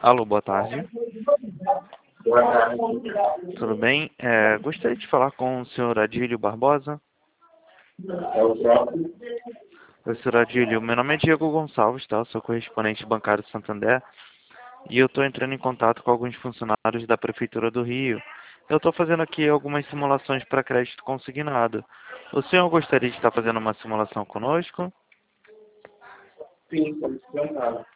Alô, boa tarde. Boa tarde. Tudo bem? Gostaria de falar com o senhor Adílio Barbosa. É o próprio. Oi, senhor Adílio. Meu nome é Diego Gonçalves, tá? Eu sou correspondente bancário do Santander. E eu estou entrando em contato com alguns funcionários da Prefeitura do Rio. Eu estou fazendo aqui algumas simulações para crédito consignado. O senhor gostaria de estar fazendo uma simulação conosco? Sim, como explicado.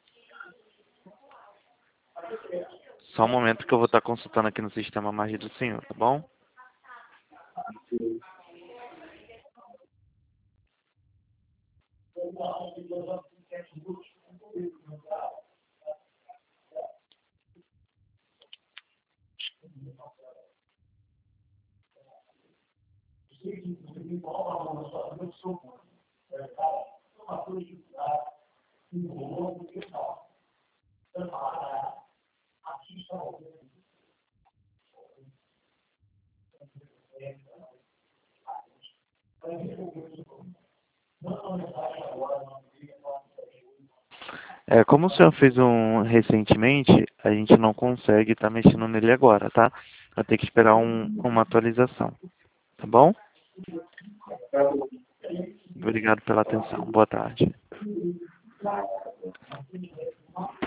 Só um momento que eu vou estar consultando aqui no sistema mais do senhor, tá bom? Como o senhor fez um recentemente, a gente não consegue estar mexendo nele agora, tá? Vai ter que esperar uma atualização, tá bom? Obrigado pela atenção. Boa tarde.